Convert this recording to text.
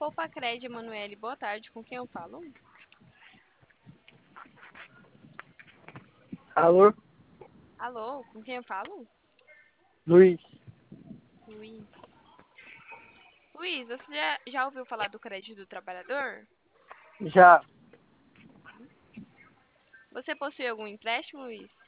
Poupa Cred, Emanuele, boa tarde. Com quem eu falo? Alô, Alô, com quem eu falo? Luiz. Luiz. Luiz, você já ouviu falar do crédito do trabalhador? Já, Você possui algum empréstimo, Luiz?